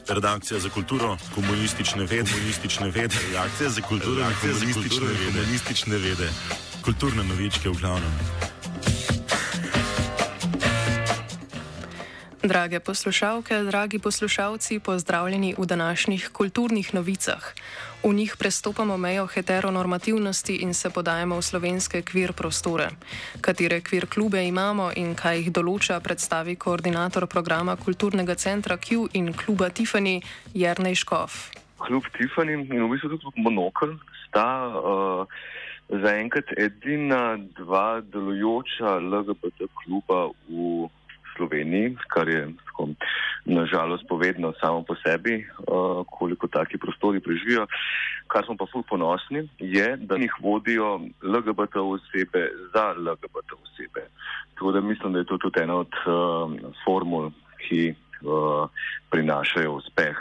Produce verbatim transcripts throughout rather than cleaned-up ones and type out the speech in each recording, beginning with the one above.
Redakcija za kulturo, komunistične vede, komunistične vede, redakcija za kulturo, redakcija za komunistične vede, komunistične vede, kulturne novičke v glavnem. Drage poslušalke, dragi poslušalci, pozdravljeni v današnjih kulturnih novicah. V njih prestopamo mejo heteronormativnosti in se podajamo v slovenske kvir prostore. Katere kvir klube imamo in kaj jih določa, predstavi koordinator programa Kulturnega centra Q in kluba Tiffany Jernej Škof. Klub Tiffany in v bistvu tudi Monokel sta uh, zaenkrat edina dva delujoča L G B T kluba v Sloveniji, kar je tako, nažalost povedno samo po sebi, uh, koliko taki prostori preživijo. Kar smo pa ful ponosni, je, da jih vodijo L G B T osebe za L G B T osebe. Tako da mislim, da je to tudi ena od uh, formul, ki uh, prinašajo uspeh.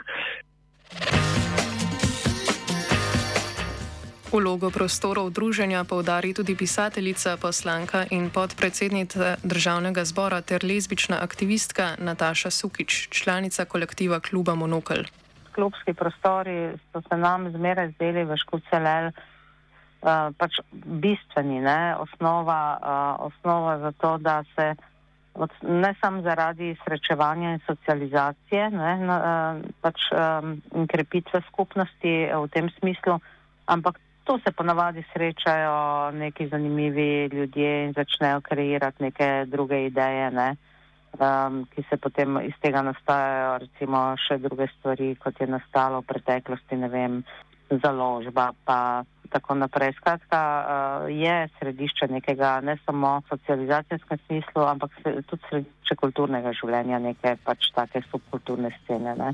Vlogo prostorov druženja poudari tudi pisateljica, poslanka in podpredsednica Državnega zbora ter lezbična aktivistka Nataša Sukič, članica kolektiva kluba Monokel. Klubski prostori so se nam zmeraj zdeli v Škucelel uh, pač bistveni, ne? Osnova, uh, osnova za to, da se od, ne samo zaradi srečevanja in socializacije, ne? Uh, pač um, in krepitve skupnosti v tem smislu, ampak tu se ponavadi srečajo neki zanimivi ljudje in začnejo kreirati neke druge ideje, ne, um, ki se potem iz tega nastajajo recimo še druge stvari, kot je nastalo v preteklosti, ne vem, založba pa tako naprej. Skratka, uh, je središče nekega ne samo socializacijskem smislu, ampak se, tudi središče kulturnega življenja, neke pač take subkulturne scene, ne.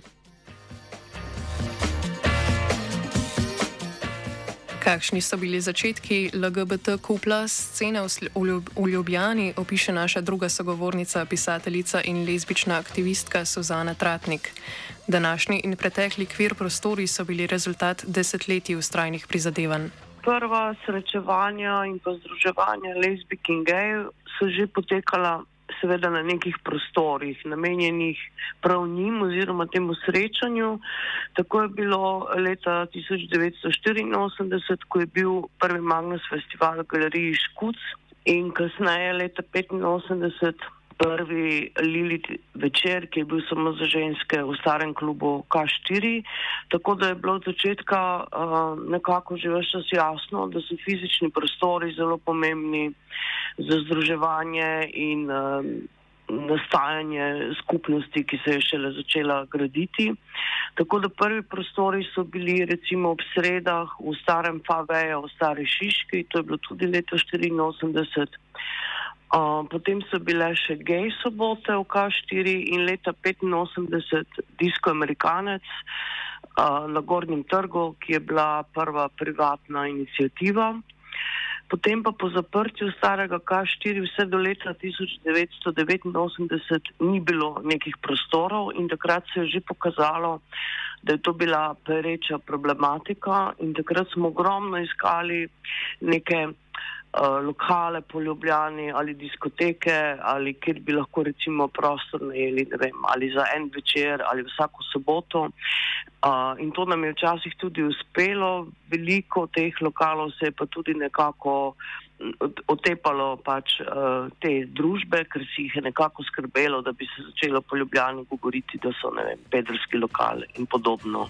Kakšni so bili začetki L G B T Q plus scene v Ljubljani, opiše naša druga sogovornica, pisateljica in lezbična aktivistka Suzana Tratnik. Današnji in pretekli kvir prostori so bili rezultat desetletij vztrajnih prizadevanj. Prva srečevanja in pa združevanja lezbik in gejev so že potekala seveda na nekih prostorih, namenjenih prav njim oziroma temu srečanju. Tako je bilo leta tisoč devetsto štiriinosemdeset, ko je bil prvi Magnus festival v galeriji Škuc in kasneje leta petinosemdeset prvi Lilith večer, ki je bil samo za ženske v starem klubu K štiri. Tako da je bilo od začetka uh, nekako že ves čas jasno, da so fizični prostori zelo pomembni za združevanje in uh, nastajanje skupnosti, ki se je šele začela graditi. Tako da prvi prostori so bili recimo ob sredah v starem Faveja, v stari Šiški, to je bilo tudi leta štiriinosemdeset. Uh, potem so bile še gej sobote v K štiri in leta petinosemdeset Disco Amerikanec uh, na Gornjem trgu, ki je bila prva privatna iniciativa. Potem pa po zaprtju starega K štiri vse do leta tisoč devetsto devetinosemdeset ni bilo nekih prostorov in takrat se je že pokazalo, da je to bila pereča problematika in takrat smo ogromno iskali neke uh, lokale po Ljubljani ali diskoteke ali kjer bi lahko recimo prostor najeli, ne vem, ali za en večer ali vsako soboto. Uh, in to nam je včasih tudi uspelo. Veliko teh lokalov se je pa tudi nekako otepalo pač uh, te družbe, ker si jih je nekako skrbelo, da bi se začelo po Ljubljani govoriti, da so, ne vem, pederski lokali in podobno.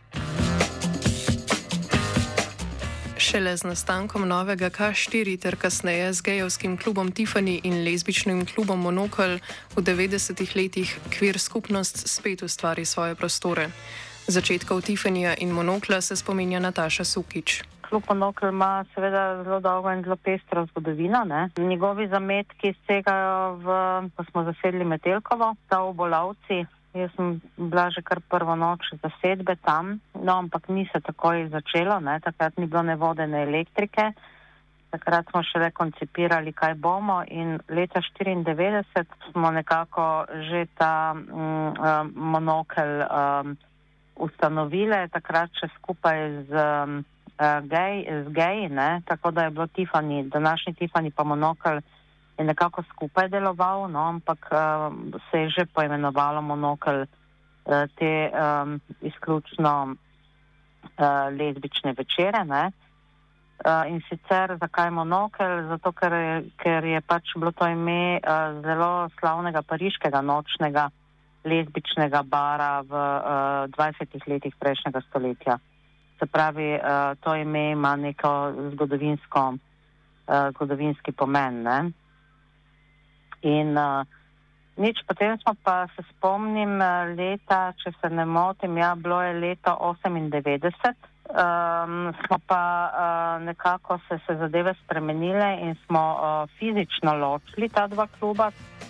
Šele z nastankom novega K štiri ter kasneje z gejovskim klubom Tiffany in lezbičnim klubom Monokel v devetdesetih letih kvir skupnost spet ustvari svoje prostore. Začetkov Tiffanyja in Monokla se spominja Nataša Sukič. Klub Monokel ima seveda zelo dolgo in zelo pestro zgodovino, ne. Njegovi zametki segajo v, ko smo zasedli Metelkovo, ta v Bolavci. Jaz sem bila že kar prvo noč zasedbe tam, no, ampak ni se takoj začelo, ne. Takrat ni bilo ne vode, ne elektrike. Takrat smo šele koncipirali, kaj bomo, in leta štiriindevetdeset smo nekako že ta mm, Monokel um, ustanovile, takrat še skupaj z, um, gej, z geji, ne, tako da je bilo Tiffany, današnji Tiffany pa Monokel je nekako skupaj deloval, no, ampak uh, se je že poimenovalo Monokel te um, izključno uh, lezbične večere. Ne? Uh, in sicer zakaj Monokel? Zato, ker je, ker je pač bilo to ime uh, zelo slavnega pariškega nočnega lezbičnega bara v uh, dvajsetih letih prejšnjega stoletja. Se pravi, uh, to ime ima neko zgodovinsko, uh, zgodovinski pomen. Ne? In uh, nič, potem smo pa, se spomnim leta, če se ne motim, ja, bilo je leto osemindevetdeset, um, smo pa uh, nekako se, se zadeve spremenile in smo uh, fizično ločili ta dva kluba.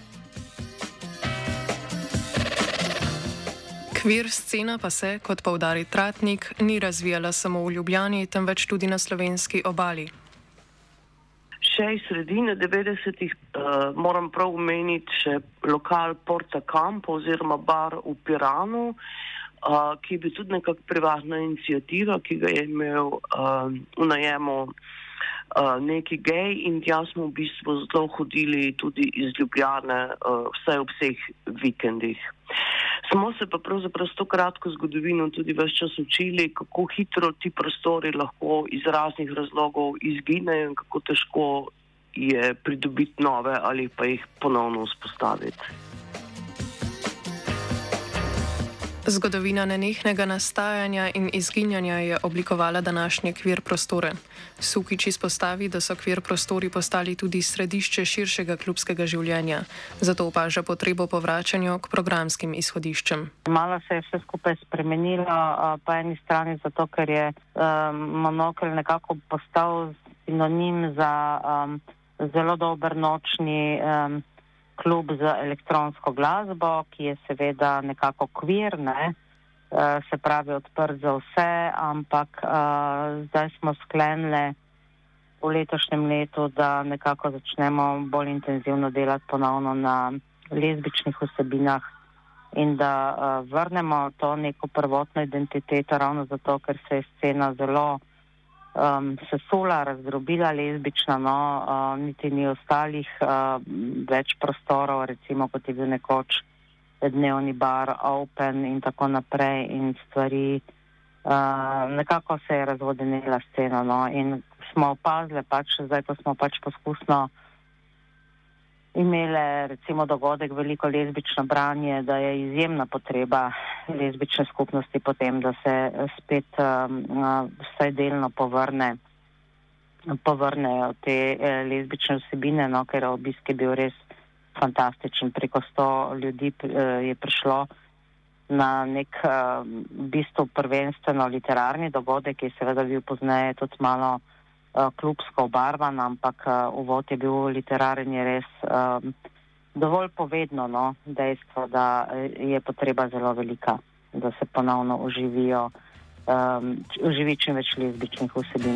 Kvir scena pa se, kot poudari Tratnik, ni razvijala samo v Ljubljani, temveč tudi na slovenski obali. Še iz sredine devetdesetih uh, moram prav omeniti še lokal Porta Campo oziroma bar v Piranu, uh, ki je bil tudi nekako privatna inicijativa, ki ga je imel uh, v najemu uh, neki gej, in tja smo v bistvu zelo hodili tudi iz Ljubljane, uh, vsaj ob vseh vikendih. Smo se pa pravzaprav s to kratko zgodovino tudi ves čas učili, kako hitro ti prostori lahko iz raznih razlogov izginejo in kako težko je pridobiti nove ali pa jih ponovno vzpostaviti. Zgodovina nenehnega nastajanja in izginjanja je oblikovala današnje kvir prostore. Sukič izpostavi, da so kvir prostori postali tudi središče širšega klubskega življenja, zato opaža potrebo po vračanju k programskim izhodiščem. Malo se je vse skupaj spremenilo, po eni strani zato, ker je um, Monokel nekako postal sinonim za um, zelo dober nočni um, klub z elektronsko glasbo, ki je seveda nekako kvir, ne? Uh, se pravi odprt za vse, ampak uh, zdaj smo sklenili v letošnjem letu, da nekako začnemo bolj intenzivno delati ponovno na lezbičnih vsebinah in da uh, vrnemo to neko prvotno identiteto, ravno zato, ker se je scena zelo Um, sesula, razdrobila lezbična, no, uh, niti ni ostalih uh, več prostorov, recimo kot je bil nekoč dnevni bar, Open in tako naprej in stvari. Uh, nekako se je razvodenila scena, no, in smo opazili pač, zdaj ko smo pač poskusno imele recimo dogodek veliko lezbično branje, da je izjemna potreba lezbične skupnosti potem, da se spet um, vsaj delno povrne, povrnejo te eh, lezbične vsebine, no, ker obisk je bil res fantastičen. Preko sto ljudi eh, je prišlo na nek eh, v bistvu prvenstveno literarni dogodek, ki je seveda bil pozneje tudi malo klubsko obarvan, ampak uh, uvod je bil literaren, je res um, dovolj povedno, no, dejstvo, da je potreba zelo velika, da se ponovno oživijo, um, oživi čim več lezbičnih vsebin.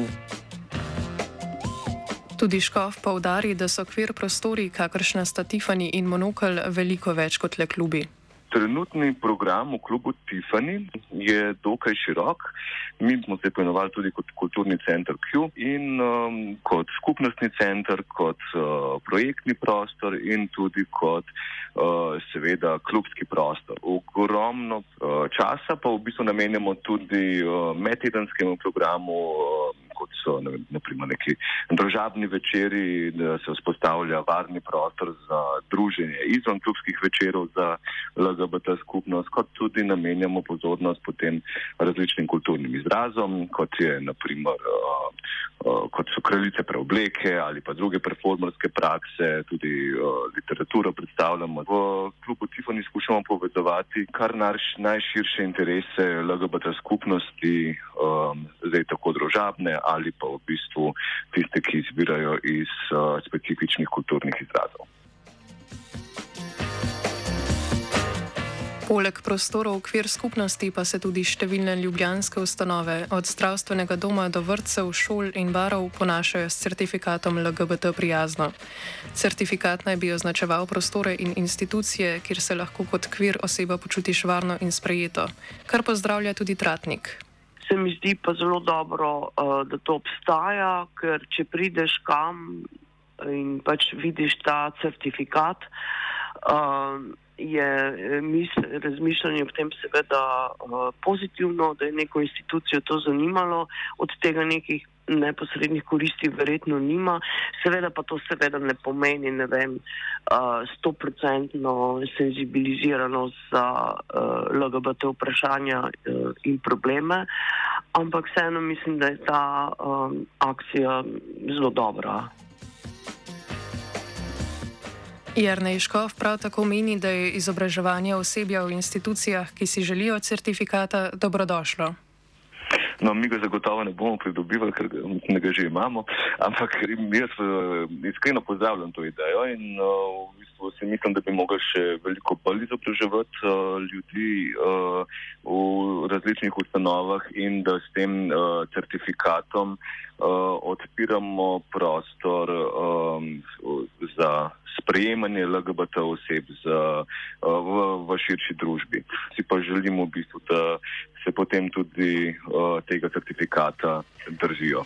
Tudi Škof poudari, da so kvir prostori, kakršna sta Tiffany in Monokel, veliko več kot le klubi. Trenutni program v klubu Tiffany je dokaj širok. Mi smo se poimenovali tudi kot kulturni center Q in um, kot skupnostni center, kot uh, projektni prostor in tudi kot uh, seveda klubski prostor. Ogromno uh, časa pa v bistvu namenjamo tudi uh, medtedenskemu programu, uh, kot so ne, naprimer neki družabni večeri, da se vzpostavlja varni prostor za druženje izven klubskih večerov za L G B T skupnost, kot tudi namenjamo pozornost potem različnim kulturnim izrazom, kot je naprimer uh, uh, kot so kraljice preobleke ali pa druge performerske prakse, tudi uh, literaturo predstavljamo. V klubu Tiffany skušamo povezovati kar naš, najširše interese L G B T skupnosti, um, zdaj tako družabne ali pa v bistvu tiste, ki izbirajo iz uh, specifičnih kulturnih izrazov. Poleg prostorov kvir skupnosti pa se tudi številne ljubljanske ustanove, od zdravstvenega doma do vrtcev, šol in barov, ponašajo s certifikatom L G B T prijazno. Certifikat naj bi označeval prostore in institucije, kjer se lahko kot kvir oseba počutiš varno in sprejeto, kar pozdravlja tudi Tratnik. Se mi zdi pa zelo dobro, uh, da to obstaja, ker če prideš kam in pač vidiš ta certifikat, uh, je misl, razmišljanje v tem seveda uh, pozitivno, da je neko institucijo to zanimalo, od tega nekih neposrednih koristi verjetno nima, seveda pa to seveda ne pomeni, ne vem, stoprocentno uh, senzibiliziranost za uh, L G B T vprašanja uh, in probleme, ampak vseeno mislim, da je ta um, akcija zelo dobra. Jernej Škof prav tako meni, da je izobraževanje osebja v institucijah, ki si želijo certifikata, dobrodošlo. No, mi ga zagotovo ne bomo pridobivali, ker ne ga že imamo, ampak jaz iskreno pozdravljam to idejo in uh, v bistvu si mislim, da bi mogli še veliko bolj izobraževati uh, ljudi uh, v različnih ustanovah in da s tem uh, certifikatom uh, odpiramo prostor um, za sprejemanje L G B T oseb za, uh, v, v širši družbi. Si pa želimo v bistvu, da se potem tudi uh, tega certifikata držijo.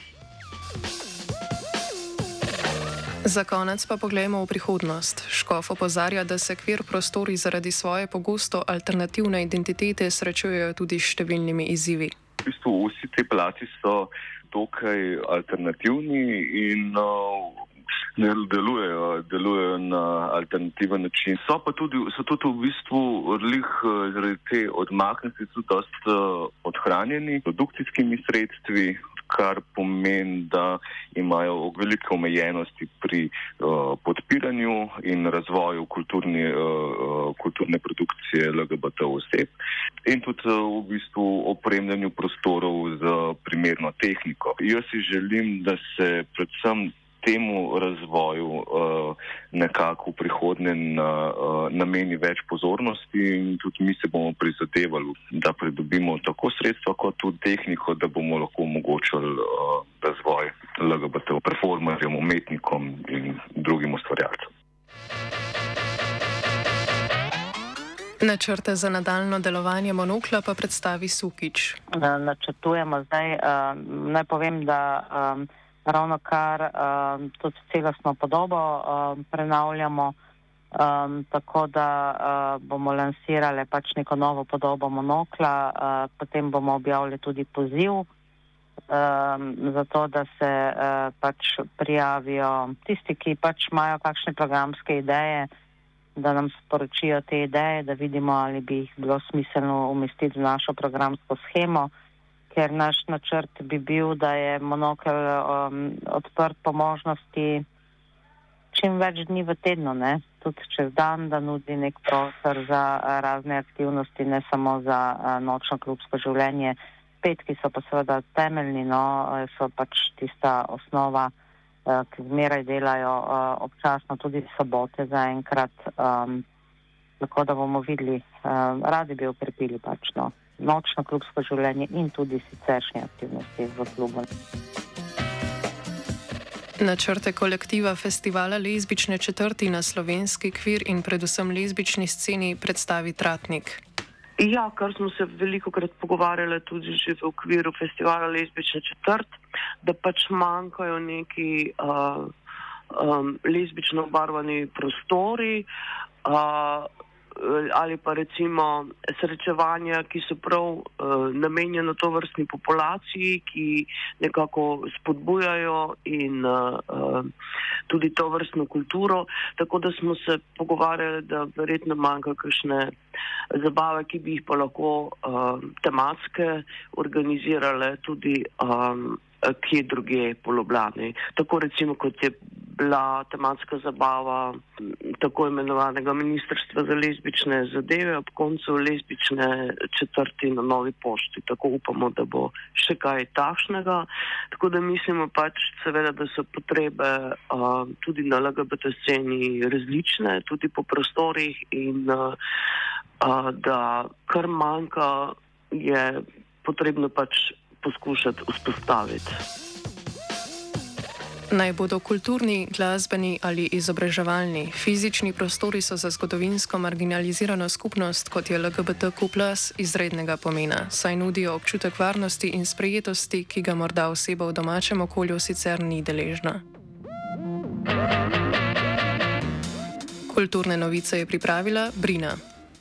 Za konec pa poglejmo v prihodnost. Škof opozarja, da se queer prostori zaradi svoje pogosto alternativne identitete srečujejo tudi s številnimi izzivi. V bistvu vsi te plati so dokaj alternativni in uh, delujejo, delujejo na alternativen način. So pa tudi, so tudi v bistvu odlih zaradi te odmaknjenosti tudi dosti uh, odhranjeni produkcijskimi sredstvi, kar pomeni, da imajo velike omejenosti pri uh, podpiranju in razvoju kulturni, uh, kulturne produkcije L G B T oseb in tudi uh, v bistvu opremljanju prostorov z primerno tehniko. Jaz si želim, da se predvsem temu razvoju uh, nekako v prihodnje na, uh, nameni več pozornosti in tudi mi se bomo prizadevali, da pridobimo tako sredstva kot tudi tehniko, da bomo lahko omogočili uh, razvoj L G B T performerjem, umetnikom in drugim ustvarjalcem. Načrte za nadaljno delovanje Monokla pa predstavi Sukič. Načrtujemo zdaj, uh, naj povem, da um, ravno kar um, tudi celostno podobo um, prenavljamo, um, tako da uh, bomo lansirali pač neko novo podobo Monokla, uh, potem bomo objavili tudi poziv, um, zato da se uh, pač prijavijo tisti, ki pač imajo kakšne programske ideje, da nam sporočijo te ideje, da vidimo, ali bi jih bilo smiselno umestiti v našo programsko shemo. Ker naš načrt bi bil, da je Monokel um, odprt po možnosti čim več dni v tednu, ne? Tudi čez dan, da nudi nek prostor za uh, razne aktivnosti, ne samo za uh, nočno klubsko življenje. Petki so pa seveda temeljni, no, so pač tista osnova, uh, ki zmeraj delajo uh, občasno tudi sobote zaenkrat, um, tako da bomo videli, uh, radi bi okrepili pač, no. Nočno klubsko življenje in tudi siceršnje aktivnosti v klubu. Načrte kolektiva festivala Lezbične četrti na slovenski kvir in predvsem lezbični sceni predstavi Tratnik. Ja, kar smo se velikokrat pogovarjali tudi že v okviru festivala Lezbične četrt, da pač manjkajo neki uh, um, lezbično obarvani prostori, uh, ali pa recimo srečevanja, ki so prav uh, namenjena to vrstni populaciji, ki nekako spodbujajo in uh, uh, tudi to vrstno kulturo. Tako da smo se pogovarjali, da verjetno manjka kakšne zabave, ki bi jih pa lahko uh, tematske organizirale tudi um, kje druge po Ljubljani. Tako recimo, kot je bila tematska zabava tako imenovanega Ministrstva za lezbične zadeve ob koncu lezbične četrti na Novi pošti. Tako upamo, da bo še kaj takšnega. Tako da mislimo pač seveda, da so potrebe uh, tudi na L G B T sceni različne, tudi po prostorih in uh, uh, da kar manjka je potrebno pač poskušati vzpostaviti. Naj bodo kulturni, glasbeni ali izobraževalni, fizični prostori so za zgodovinsko marginalizirano skupnost, kot je L G B T Q plus, izrednega pomena, saj nudijo občutek varnosti in sprejetosti, ki ga morda oseba v domačem okolju sicer ni deležna. Kulturne novice je pripravila Brina.